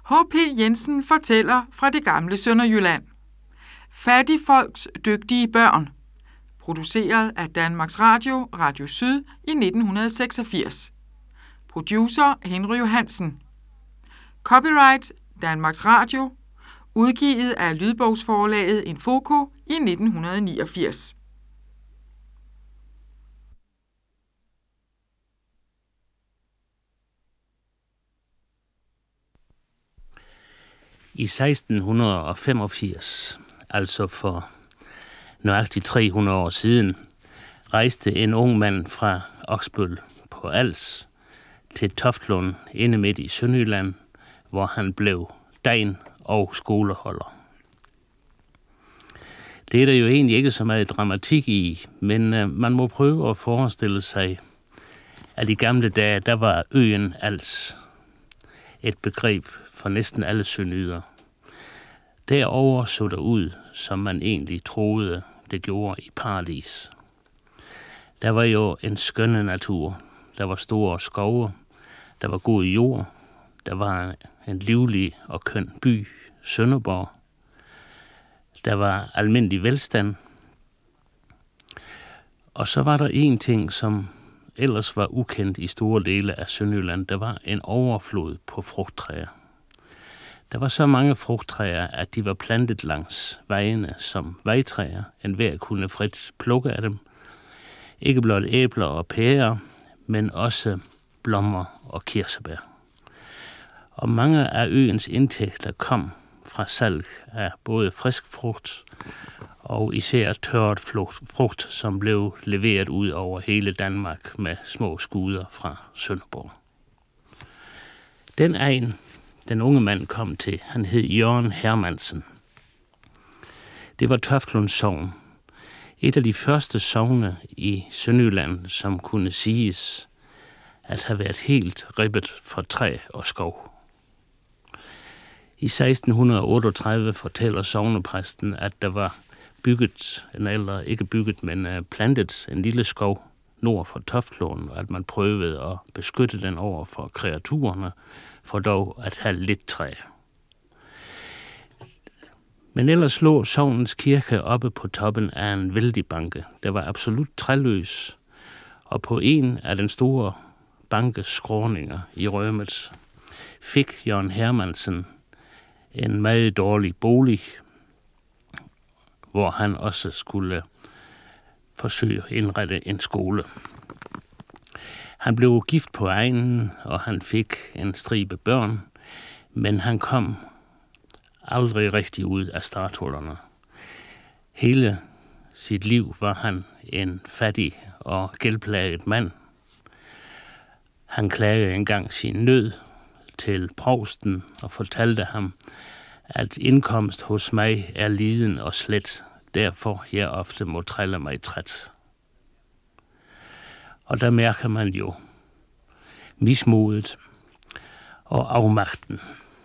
H.P. Jensen fortæller fra det gamle Sønderjylland. Fattigfolks dygtige børn. Produceret af Danmarks Radio, Radio Syd i 1986. Producer Henry Johansen. Copyright Danmarks Radio. Udgivet af lydbogsforlaget Infoco i 1989. I 1685, altså for nøjagtigt 300 år siden, rejste en ung mand fra Oksbøl på Als til Toftlund inde midt i Sønderjylland, hvor han blev degn og skoleholder. Det er der jo egentlig ikke så meget dramatik i, men man må prøve at forestille sig, at i gamle dage, der var øen Als et begreb for næsten alle sønderjyder. Derover så der ud, som man egentlig troede, det gjorde i paradis. Der var jo en skønne natur. Der var store skove. Der var god jord. Der var en livlig og køn by, Sønderborg. Der var almindelig velstand. Og så var der en ting, som ellers var ukendt i store dele af Sønderjylland. Der var en overflod på frugttræer. Der var så mange frugttræer, at de var plantet langs vejene som vejtræer. Enhver kunne frit plukke af dem. Ikke blot æbler og pærer, men også blommer og kirsebær. Og mange af øens indtægter kom fra salg af både frisk frugt og især tørret frugt, som blev leveret ud over hele Danmark med små skuder fra Sønderborg. Den egen, den unge mand kom til, han hed Jørgen Hermansen. Det var Toftlunds sogn. Et af de første sogne i Sønderjylland, som kunne siges at have været helt ribbet for træ og skov. I 1638 fortæller sognepræsten, at der var bygget, eller ikke bygget, men plantet en lille skov nord for Toftlund, og at man prøvede at beskytte den over for kreaturerne, for dog at have lidt træ. Men ellers lå sognens kirke oppe på toppen af en vældig banke. Der var absolut træløs, og på en af den store bankes skråninger i Rømet fik Jørgen Hermansen en meget dårlig bolig, hvor han også skulle forsøge at indrette en skole. Han blev gift på egnen, og han fik en stribe børn, men han kom aldrig rigtig ud af starthullerne. Hele sit liv var han en fattig og gældplaget mand. Han klagede engang sin nød til provsten og fortalte ham, at indkomst hos mig er liden og slet, derfor jeg ofte må trælle mig træt. Og der mærker man jo mismodet og afmagten.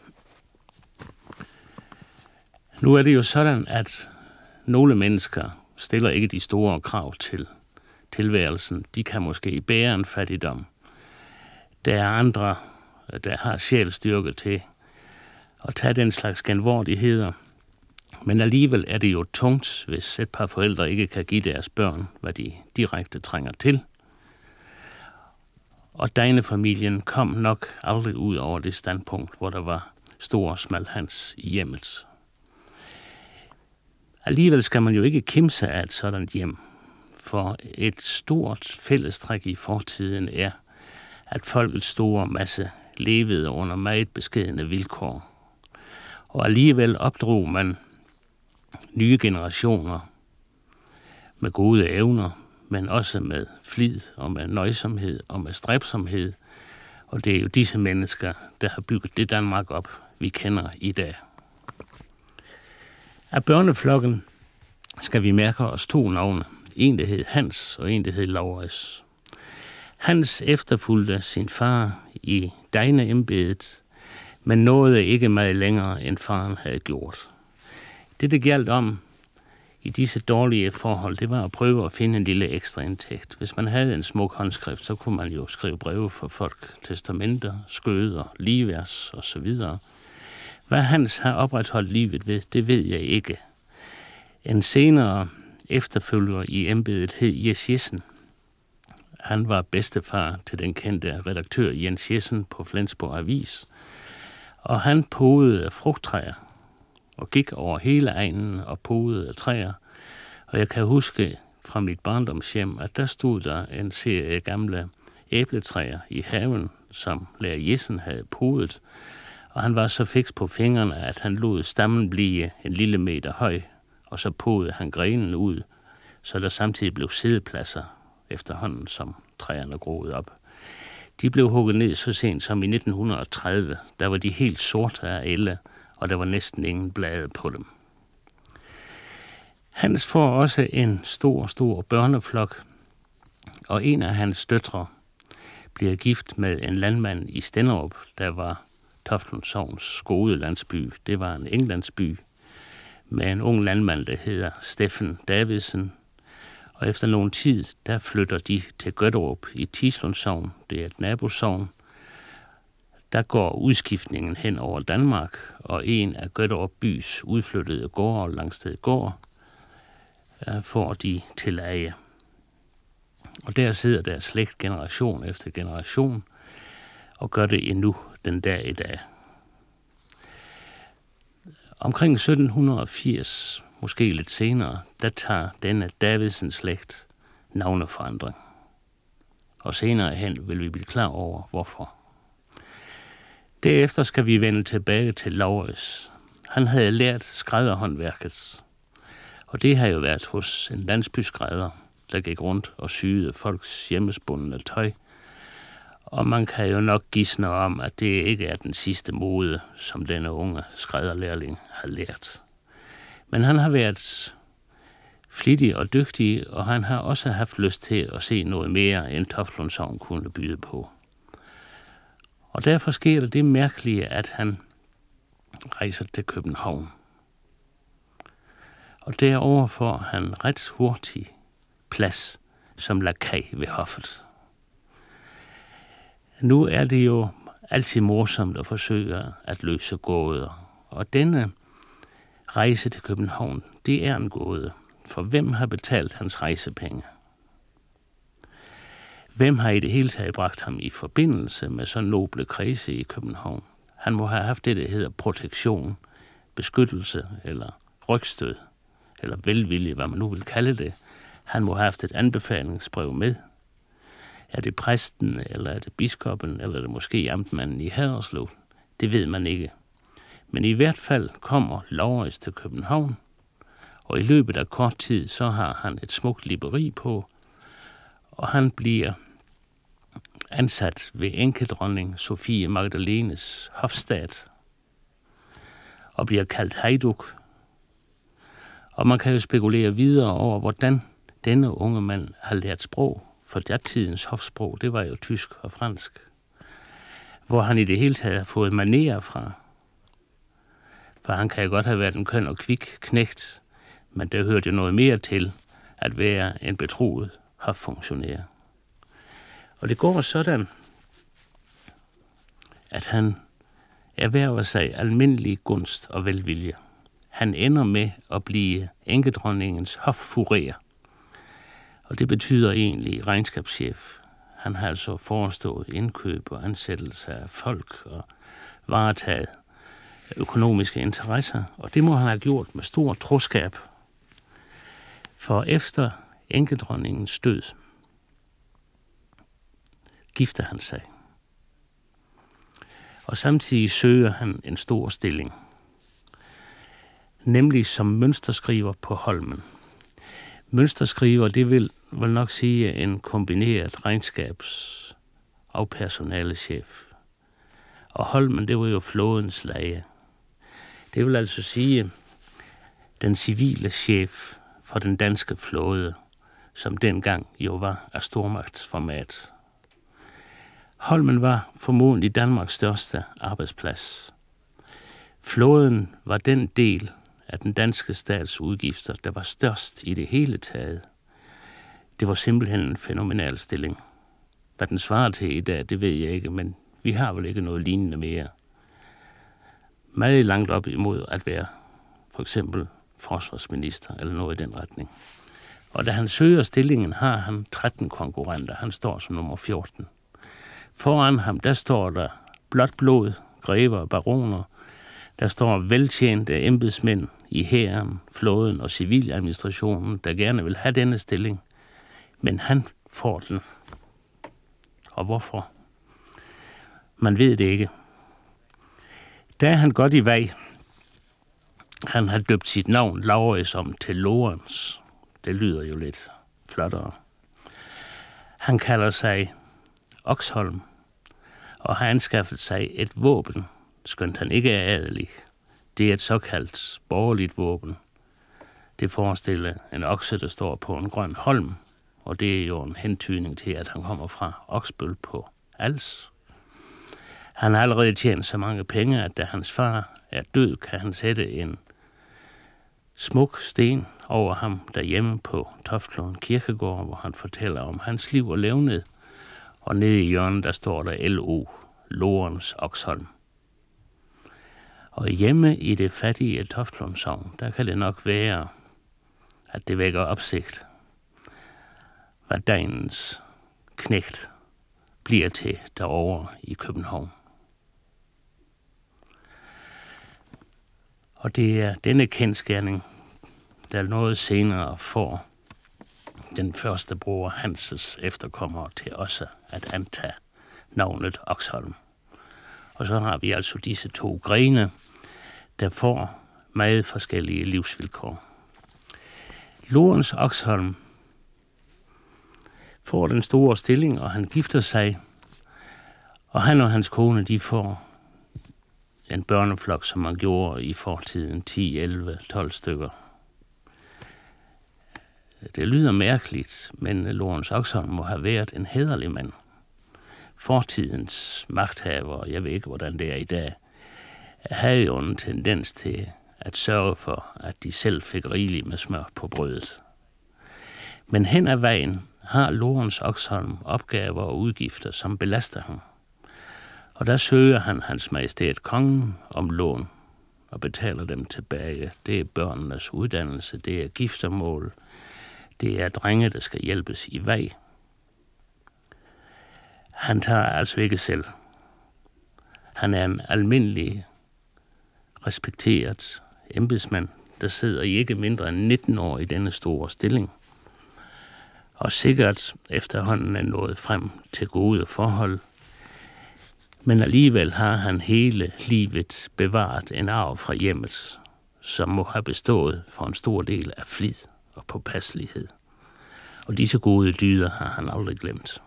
Nu er det jo sådan, at nogle mennesker stiller ikke de store krav til tilværelsen. De kan måske bære en fattigdom. Der er andre, der har sjælstyrke til at tage den slags genvordigheder. Men alligevel er det jo tungt, hvis et par forældre ikke kan give deres børn, hvad de direkte trænger til. Og Degne-familien kom nok aldrig ud over det standpunkt, hvor der var stor smalhans i hjemmet. Alligevel skal man jo ikke kimse af et sådan hjem, for et stort fællestræk i fortiden er, at folkets store masse levede under meget beskedne vilkår. Og alligevel opdrog man nye generationer med gode evner, men også med flid og med nøjsomhed og med stræbsomhed. Og det er jo disse mennesker, der har bygget det Danmark op, vi kender i dag. Af børneflokken skal vi mærke os to navne. En, der hed Hans, og en, der hed Laurits. Hans efterfulgte sin far i Degne-embedet, men nåede ikke meget længere, end faren havde gjort. Det gjaldt om i disse dårlige forhold, det var at prøve at finde en lille ekstra indtægt. Hvis man havde en smuk håndskrift, så kunne man jo skrive breve for folk, testamenter, skøder, ligevers osv. Hvad Hans har opretholdt livet ved, det ved jeg ikke. En senere efterfølger i embedet hed Jes Jessen. Han var bedstefar til den kendte redaktør Jens Jessen på Flensborg Avis, og han podede frugttræer og gik over hele egnen og podede træer. Og jeg kan huske fra mit barndomshjem, at der stod der en serie gamle æbletræer i haven, som lærer Jessen havde podet, og han var så fiks på fingrene, at han lod stammen blive en lille meter høj, og så podede han grenen ud, så der samtidig blev siddepladser efterhånden, som træerne groede op. De blev hugget ned så sent som i 1930. Der var de helt sorte af ælde, og der var næsten ingen blade på dem. Hans får også en stor børneflok, og en af hans døtre bliver gift med en landmand i Stenderup, der var Toftlund Sogns gode landsby. Det var en englandsby med en ung landmand, der hedder Steffen Davidsen. Og efter nogen tid, der flytter de til Gøtterup i Tislund Sogn. Det er et nabosogn. Der går udskiftningen hen over Danmark, og en af Gøtterup bys udflyttede gårde, Langsted Gård, får de til eje. Og der sidder deres slægt generation efter generation, og gør det endnu den dag i dag. Omkring 1780, måske lidt senere, der tager denne Davidsens slægt navneforandring. Og senere hen vil vi blive klar over, hvorfor. Derefter skal vi vende tilbage til Lauritz. Han havde lært skrædderhåndværket, og det har jo været hos en landsbyskrædder, der gik rundt og syede folks hjemmespundne tøj. Og man kan jo nok gisne om, at det ikke er den sidste mode, som denne unge skrædderlærling har lært. Men han har været flittig og dygtig, og han har også haft lyst til at se noget mere, end Toftlund Sogn kunne byde på. Og derfor sker der det mærkelige, at han rejser til København. Og derover får han ret hurtigt plads som lakaj ved hoffet. Nu er det jo altid morsomt at forsøge at løse gåder, og denne rejse til København, det er en gåde, for hvem har betalt hans rejsepenge? Hvem har i det hele taget bragt ham i forbindelse med så noble kredse i København? Han må have haft det, der hedder protektion, beskyttelse eller rygstød, eller velvilje, hvad man nu vil kalde det. Han må have haft et anbefalingsbrev med. Er det præsten, eller er det biskoppen, eller er det måske amtmanden i Haderslev? Det ved man ikke. Men i hvert fald kommer Lauritz til København, og i løbet af kort tid, så har han et smukt libberi på, og han bliver ansat ved enkedronning Sophie Magdalenes hofstat, og bliver kaldt Hejduk. Og man kan jo spekulere videre over, hvordan denne unge mand har lært sprog, for datidens hofsprog, det var jo tysk og fransk, hvor han i det hele taget har fået manerer fra. For han kan jo godt have været en køn og kvik knægt, men der hørte jo noget mere til at være en betroet hoffunktionær. Og det går sådan, at han erhverver sig almindelig gunst og velvilje. Han ender med at blive enkedronningens hoffurer, og det betyder egentlig regnskabschef. Han har altså forestået indkøb og ansættelse af folk og varetaget økonomiske interesser, og det må han have gjort med stor troskab. For efter enkedronningens død gifter han sig, og samtidig søger han en stor stilling, nemlig som mønsterskriver på Holmen. Mønsterskriver, det vil nok sige en kombineret regnskabs- og personalechef. Og Holmen, det var jo flådens leje. Det vil altså sige den civile chef for den danske flåde, som dengang jo var af stormagtsformat. Holmen var formodentlig Danmarks største arbejdsplads. Flåden var den del af den danske stats udgifter, der var størst i det hele taget. Det var simpelthen en fænomenal stilling. Hvad den svarer til i dag, det ved jeg ikke, men vi har vel ikke noget lignende mere. meget langt op imod at være for eksempel forsvarsminister eller noget i den retning. Og da han søger stillingen, har han 13 konkurrenter. Han står som nummer 14. Foran ham, der står der blåt blod, grever og baroner. Der står veltjente embedsmænd i hæren, flåden og civiladministrationen, der gerne vil have denne stilling. Men han får den. Og hvorfor? Man ved det ikke. Da er han godt i vej. Han har døbt sit navn Laurits om til Lorens. Det lyder jo lidt flottere. Han kalder sig Oxholm og har anskaffet sig et våben, skønt han ikke er adelig. Det er et såkaldt borgerligt våben. Det forestiller en okse, der står på en grøn holm, og det er jo en hentydning til, at han kommer fra Oksbøl på Als. Han har allerede tjent så mange penge, at da hans far er død, kan han sætte en smuk sten over ham derhjemme på Toftlund Kirkegård, hvor han fortæller om hans liv og levned. Og nede i hjørnet, der står der L.O. Lorens Oxholm. Og hjemme i det fattige Toftlund sogn, der kan det nok være, at det vækker opsigt, hvad dagens knægt bliver til derovre i København. Og det er denne kendsgerning, der noget senere får den første bror Hanses efterkommere til også at antage navnet Oxholm. Og så har vi altså disse to grene, der får meget forskellige livsvilkår. Lorens Oxholm får den store stilling, og han gifter sig, og han og hans kone, de får en børneflok, som man gjorde i fortiden, 10, 11, 12 stykker. Det lyder mærkeligt, men Lorens Oxholm må have været en hæderlig mand. Fortidens magthaver, jeg ved ikke, hvordan det er i dag, havde jo en tendens til at sørge for, at de selv fik rigeligt med smør på brødet. Men hen ad vejen har Lorens Oxholm opgaver og udgifter, som belaster ham. Og der søger han hans majestæt kongen om lån og betaler dem tilbage. Det er børnenes uddannelse, det er giftermål, det er drenge, der skal hjælpes i vej. Han tager altså ikke selv. Han er en almindelig, respekteret embedsmand, der sidder i ikke mindre end 19 år i denne store stilling. Og sikkert efterhånden er nået frem til gode forhold. Men alligevel har han hele livet bevaret en arv fra hjemmet, som må have bestået for en stor del af flid og påpasselighed. Og disse gode dyder har han aldrig glemt.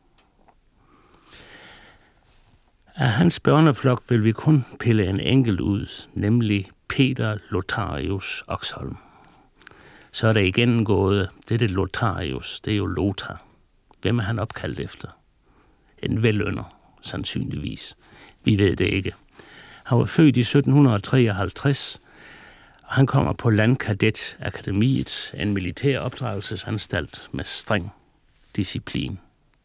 Af hans børneflok vil vi kun pille en enkelt ud, nemlig Peter Lotharius Oxholm. Så er der igen gået, dette Lotharius, det er jo Lothar. Hvem er han opkaldt efter? En velønder, sandsynligvis. Vi ved det ikke. Han var født i 1753, og han kommer på Landkadetakademiet, en militær opdragelsesanstalt med streng disciplin.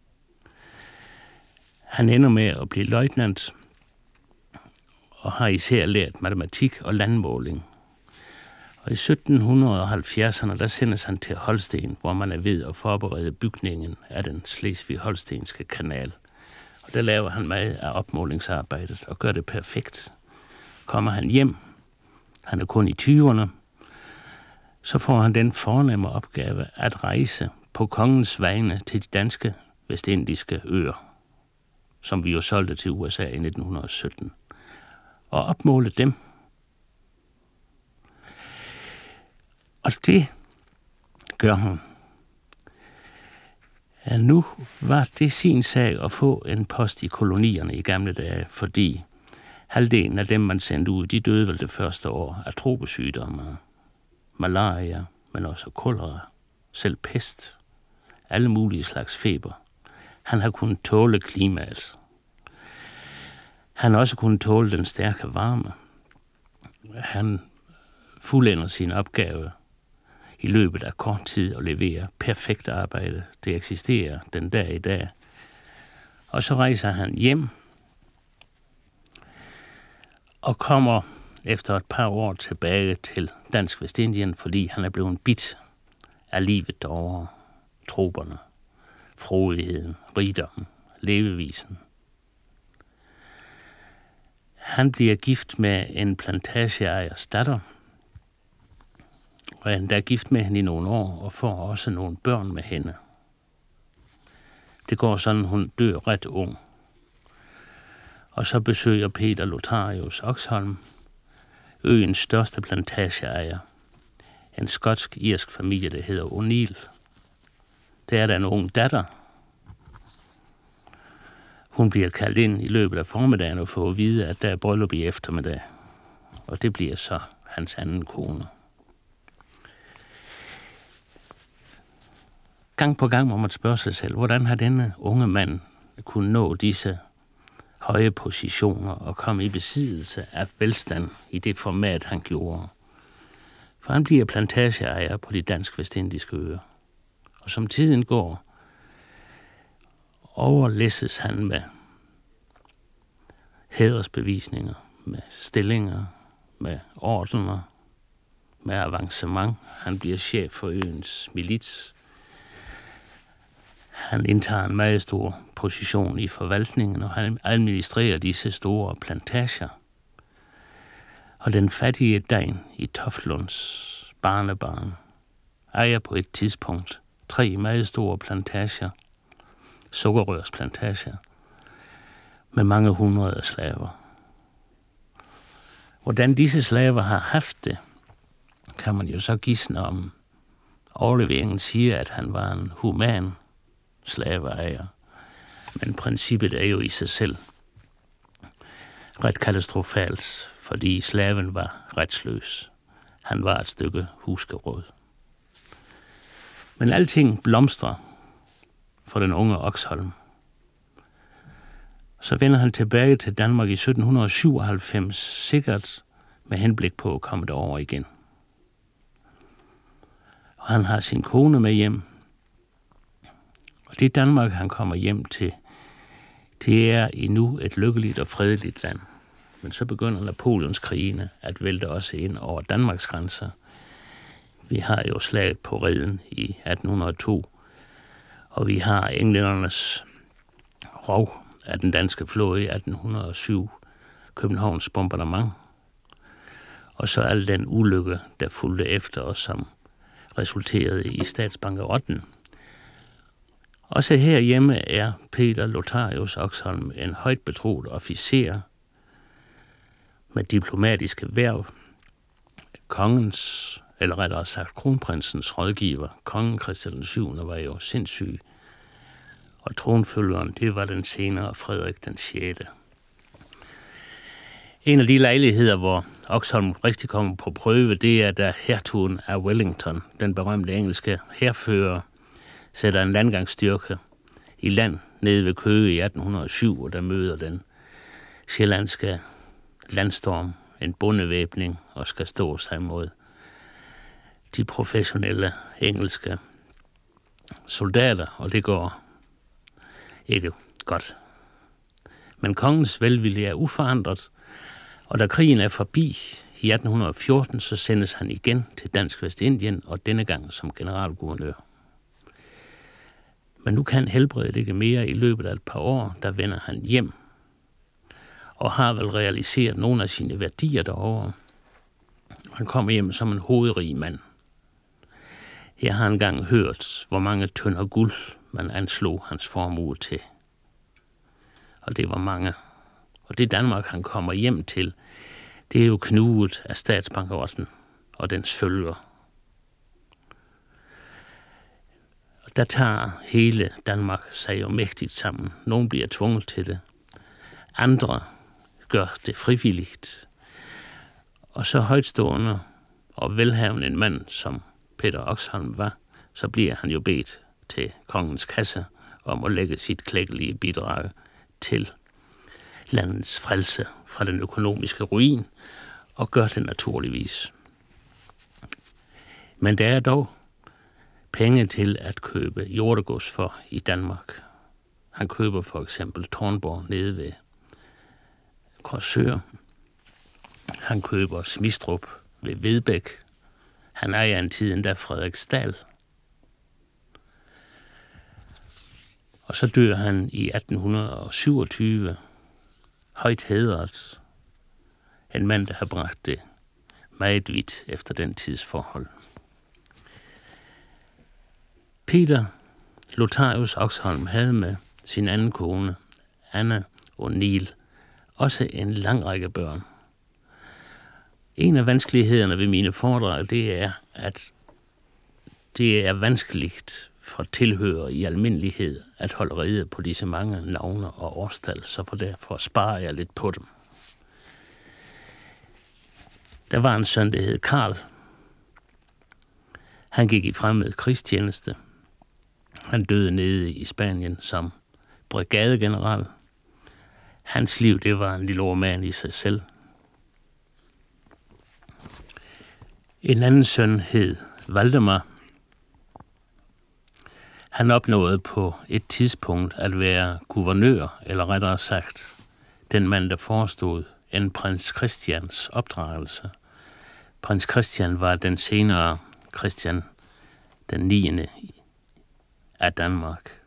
Han ender med at blive løjtnant og har især lært matematik og landmåling. Og i 1770'erne, der sendes han til Holsten, hvor man er ved at forberede bygningen af den Slesvig-Holstenske kanal. Og der laver han meget af opmålingsarbejdet og gør det perfekt. Kommer han hjem, han er kun i 20'erne, så får han den fornemme opgave at rejse på kongens vegne til de danske vestindiske øer, som vi jo solgte til USA i 1917, og opmåle dem. Og det gør han. Ja, nu var det sin sag at få en post i kolonierne i gamle dage, fordi halvdelen af dem, man sendte ud, de døde vel det første år af tropesygdomme, malaria, men også kolera, selv pest, alle mulige slags feber. Han har kunnet tåle klimaet. Han har også kunnet tåle den stærke varme. Han fuldender sin opgave i løbet af kort tid og leverer perfekt arbejde. Det eksisterer den dag i dag. Og så rejser han hjem og kommer efter et par år tilbage til Dansk Vestindien, fordi han er blevet bidt af livet derovre, troperne, frodigheden, rigdommen, levevisen. Han bliver gift med en plantageejers datter, og han er gift med hende i nogle år, og får også nogle børn med hende. Det går sådan, hun dør ret ung. Og så besøger Peter Lotharius Oxholm øens største plantageejer, en skotsk-irsk familie, der hedder O'Neill. Der er der en ung datter. Hun bliver kaldt ind i løbet af formiddagen og får at vide, at der er bryllup i eftermiddag. Og det bliver så hans anden kone. Gang på gang må man spørge sig selv, hvordan har denne unge mand kunnet nå disse høje positioner og komme i besiddelse af velstand i det format, han gjorde. For han bliver plantageejer på de dansk-vestindiske øer. Og som tiden går, overlæsses han med hædersbevisninger, med stillinger, med ordener, med avancement. Han bliver chef for øens milits. Han indtager en meget stor position i forvaltningen, og han administrerer disse store plantager. Og den fattige Dain i Toftlunds barnebarn ejer på et tidspunkt 3 meget store plantager, sukkerrørsplantager, med mange hundrede slaver. Hvordan disse slaver har haft det, kan man jo så gisne om. Overleveringen siger, at han var en human slaveejer, men princippet er jo i sig selv ret katastrofalt, fordi slaven var retsløs. Han var et stykke huskeråd. Men alting blomstrer for den unge Oxholm. Så vender han tilbage til Danmark i 1797, sikkert med henblik på at komme derover igen. Og han har sin kone med hjem. Og det Danmark, han kommer hjem til, det er endnu et lykkeligt og fredeligt land. Men så begynder Napoleonskrigene at vælte også ind over Danmarks grænser. Vi har jo slaget på Reden i 1802, og vi har englændernes rov af den danske flåde i 1807, Københavns bombardement, og så al den ulykke, der fulgte efter os, som resulterede i statsbankerotten. Også herhjemme er Peter Lotharius Oxholm en højt betroet officer med diplomatiske hverv, kongens, eller rettere sagt kronprinsens rådgiver. Kongen Christian 7. var jo sindssyg, og tronfølgeren, det var den senere Frederik den 6. En af de lejligheder, hvor Oxholm rigtig kommer på prøve, det er, da hertugen af Wellington, den berømte engelske hærfører, sætter en landgangsstyrke i land nede ved Køge i 1807, og der møder den sjællandske landstorm en bondevæbning og skal stå sig mod de professionelle engelske soldater, og det går ikke godt. Men kongens velvilje er uforandret, og da krigen er forbi i 1814, så sendes han igen til Dansk Vestindien, og denne gang som generalguvernør. Men nu kan helbredet ikke mere. I løbet af et par år, der vender han hjem, og har vel realiseret nogle af sine værdier derovre. Han kommer hjem som en hovedrig mand. Jeg har engang hørt, hvor mange tønder guld man anslog hans formue til. Og det var mange. Og det Danmark, han kommer hjem til, det er jo knuget af statsbankerotten og dens følger. Og der tager hele Danmark sig jo mægtigt sammen. Nogle bliver tvunget til det. Andre gør det frivilligt. Og så højtstående og velhavende en mand, som Peter Oxholm var, så bliver han jo bedt til kongens kasse om at lægge sit klækkelige bidrag til landets frelse fra den økonomiske ruin, og gør det naturligvis. Men der er dog penge til at købe jordegods for i Danmark. Han køber for eksempel Tårnborg nede ved Korsør, Han køber Smistrup ved Vedbæk. Han ejer en tid endda Frederiksdal. Og så dør han i 1827, højt hædret. En mand, der har bragt det meget vidt efter den tids forhold. Peter Lotharius Oxholm havde med sin anden kone, Anna O'Neill, også en lang række børn. En af vanskelighederne ved mine foredrag, det er, at det er vanskeligt for tilhørere i almindelighed at holde rede på disse mange navne og årstal, så for derfor sparer jeg lidt på dem. Der var en søn, der hed Karl. Han gik i fremmed krigstjeneste. Han døde nede i Spanien som brigadegeneral. Hans liv, det var en lille roman i sig selv. En anden søn hed Valdemar. Han opnåede på et tidspunkt at være guvernør, eller rettere sagt, den mand, der forestod en prins Christians opdragelse. Prins Christian var den senere Christian den 9. af Danmark.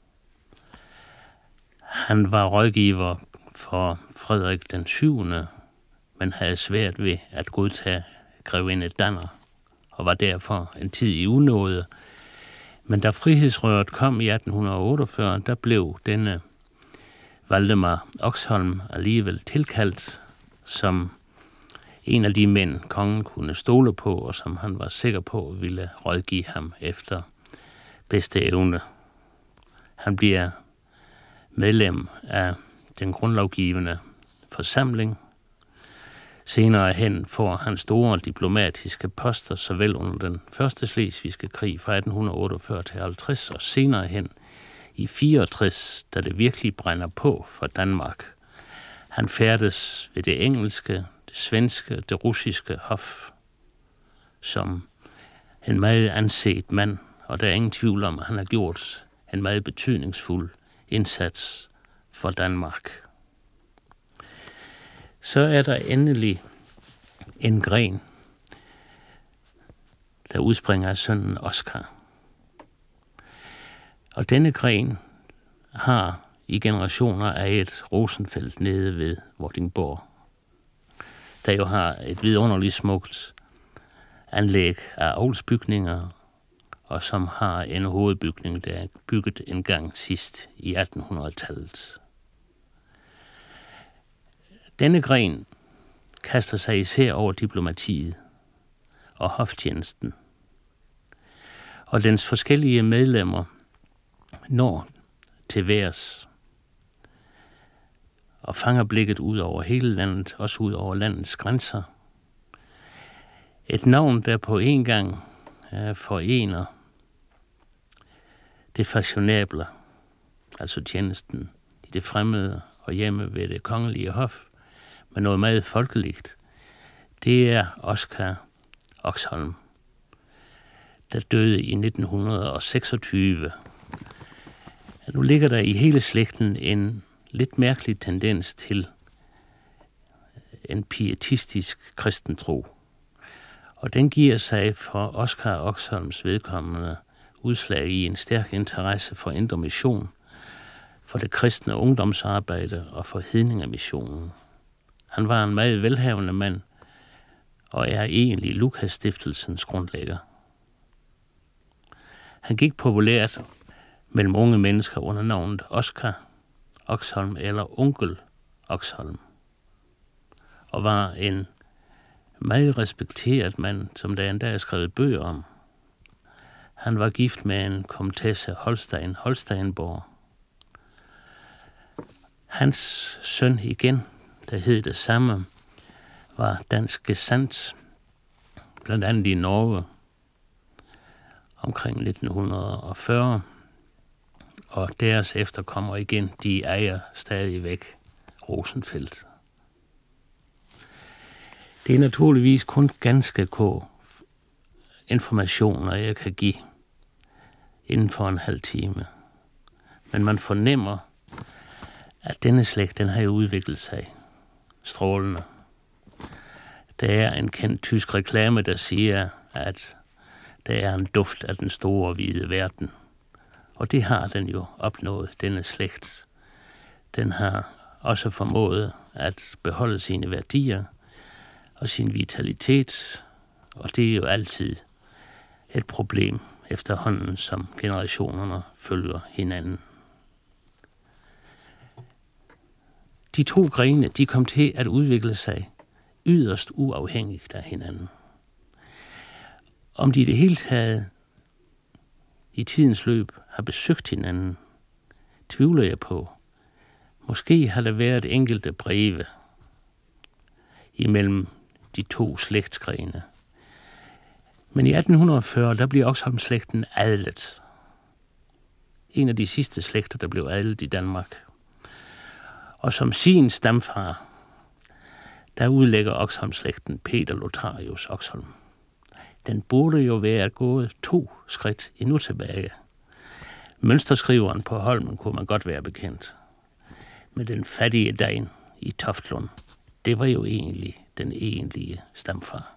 Han var rådgiver for Frederik den 7., men havde svært ved at godtage grevinde Danner, og var derfor en tid i unåde. Men da frihedsrøret kom i 1848, der blev denne Valdemar Oxholm alligevel tilkaldt som en af de mænd, kongen kunne stole på, og som han var sikker på ville rådgive ham efter bedste evne. Han bliver medlem af den grundlovgivende forsamling. Senere hen får han store diplomatiske poster, såvel under den første slesvigske krig fra 1848 til 50, og senere hen i 64, da det virkelig brænder på for Danmark. Han færdes ved det engelske, det svenske, det russiske hof som en meget anset mand, og der er ingen tvivl om, at han har gjort en meget betydningsfuld indsats for Danmark. Så er der endelig en gren, der udspringer af sønnen Oscar. Og denne gren har i generationer ejet Rosenfeldt nede ved Vordingborg, der jo har et vidunderligt smukt anlæg af avlsbygninger, og som har en hovedbygning, der er bygget en gang sidst i 1800-tallet. Denne gren kaster sig især over diplomatiet og hoftjenesten, og dens forskellige medlemmer når til værs og fanger blikket ud over hele landet, også ud over landets grænser. Et navn, der på en gang forener det fashionable, altså tjenesten i det fremmede og hjemme ved det kongelige hof, med noget meget folkeligt. Det er Oscar Oxholm, der døde i 1926. Nu ligger der i hele slægten en lidt mærkelig tendens til en pietistisk kristentro. Og den giver sig for Oscar Oxholms vedkommende udslag i en stærk interesse for Indre Mission, for det kristne ungdomsarbejde og for hedningemissionen. Han var en meget velhavende mand, og er egentlig Lukas-stiftelsens grundlægger. Han gik populært mellem unge mennesker under navnet Oscar Oxholm eller Onkel Oxholm, og var en meget respekteret mand, som der endda er skrevet bøger om. Han var gift med en komtesse Holsteinborg. Hans søn igen, der hed det samme, var dansk gesandt, blandt andet i Norge, omkring 1940, og deres efterkommere igen, de ejer stadigvæk Rosenfeldt. Det er naturligvis kun ganske få informationer, jeg kan give inden for en halv time. Men man fornemmer, at denne slægt, den har jo udviklet sig strålende. Der er en kendt tysk reklame, der siger, at der er en duft af den store hvide verden. Og det har den jo opnået, denne slægt. Den har også formået at beholde sine værdier og sin vitalitet, og det er jo altid et problem efterhånden, som generationerne følger hinanden. De to grene, de kom til at udvikle sig yderst uafhængigt af hinanden. Om de i det hele taget i tidens løb har besøgt hinanden, tvivler jeg på. Måske har der været enkelte breve imellem de to slægtsgrene. Men i 1840, der blev Oxholm-slægten adlet. En af de sidste slægter, der blev adlet i Danmark. Og som sin stamfar, der udlægger Oxholm-slægten Peter Lotharius Oxholm. Den burde jo være gået 2 skridt endnu tilbage. Mønsterskriveren på Holmen kunne man godt være bekendt. Men den fattige Dagen i Toftlund, det var jo egentlig den egentlige stamfar.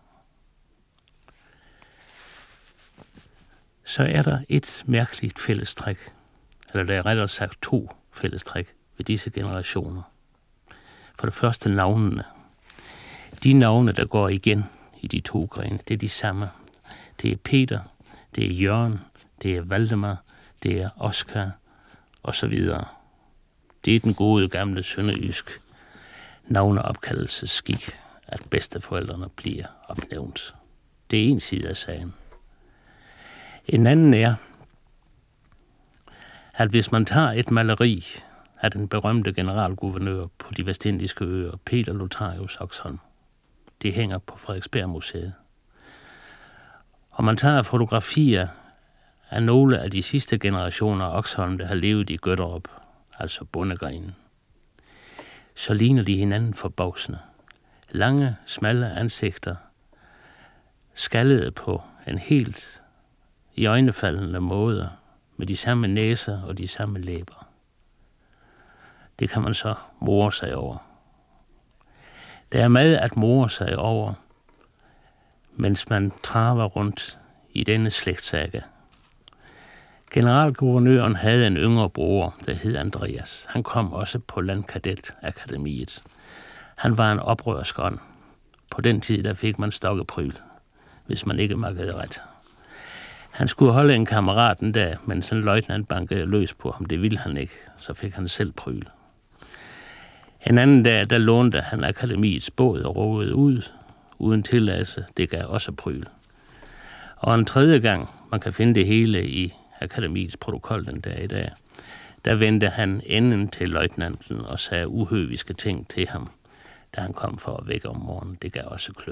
Så er der et mærkeligt fællestræk, eller der er rettere sagt 2 fællestræk ved disse generationer. For det første navnene. De navne, der går igen i de 2 grene, det er de samme. Det er Peter, det er Jørgen, det er Valdemar, det er Oskar osv. Det er den gode gamle sønderjysk navneopkaldelsesskik, at bedsteforældrene bliver opnævnt. Det er en side af sagen. En anden er, at hvis man tager et maleri af den berømte generalguvernør på de vestindiske øer, Peter Lotharius Oxholm, det hænger på Frederiksberg Museet, og man tager fotografier af nogle af de sidste generationer af Oxholm, der har levet i Gøtterup, altså bondegrenen, så ligner de hinanden forbavsende. Lange, smalle ansigter, skallede på en helt iøjnefaldende måde, med de samme næser og de samme læber. Det kan man så more sig over. Der er meget at more sig over, mens man traver rundt i denne slægtssaga. Generalguvernøren havde en yngre bror, der hed Andreas. Han kom også på Landkadetakademiet. Han var en oprørsk ånd. På den tid, der fik man stokkepryl, hvis man ikke makkede ret. Han skulle holde en kammerat en dag, men en løjtnant bankede løs på ham. Det ville han ikke, så fik han selv pryl. En anden dag, der lånte han akademiets båd og rådede ud, uden tilladelse. Det gav også pryl. Og en tredje gang, man kan finde det hele i akademiets protokol den dag i dag, der vendte han enden til løjtnanten og sagde uhøviske ting til ham, da han kom for at vække om morgenen. Det gav også klø.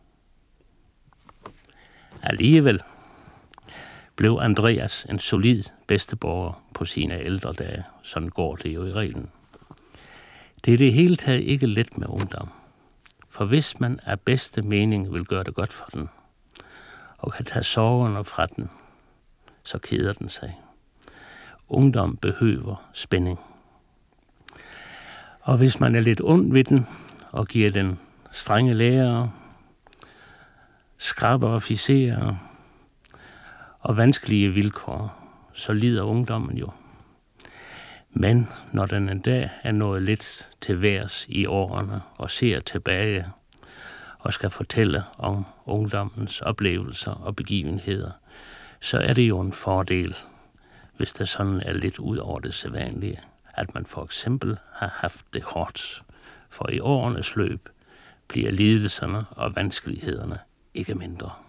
Alligevel blev Andreas en solid bedsteborger på sine ældre dage. Sådan går det jo i reglen. Det er det hele taget ikke let med ungdom. For hvis man af bedste mening vil gøre det godt for den, og kan tage sorgerne fra den, så keder den sig. Ungdom behøver spænding. Og hvis man er lidt ond ved den, og giver den strenge lærere, skrappe officerer og vanskelige vilkår, så lider ungdommen jo. Men når den en dag er nået lidt til værs i årene og ser tilbage og skal fortælle om ungdommens oplevelser og begivenheder, så er det jo en fordel, hvis der sådan er lidt ud over det sædvanlige, at man for eksempel har haft det hårdt. For i årenes løb bliver lidelserne og vanskelighederne ikke mindre.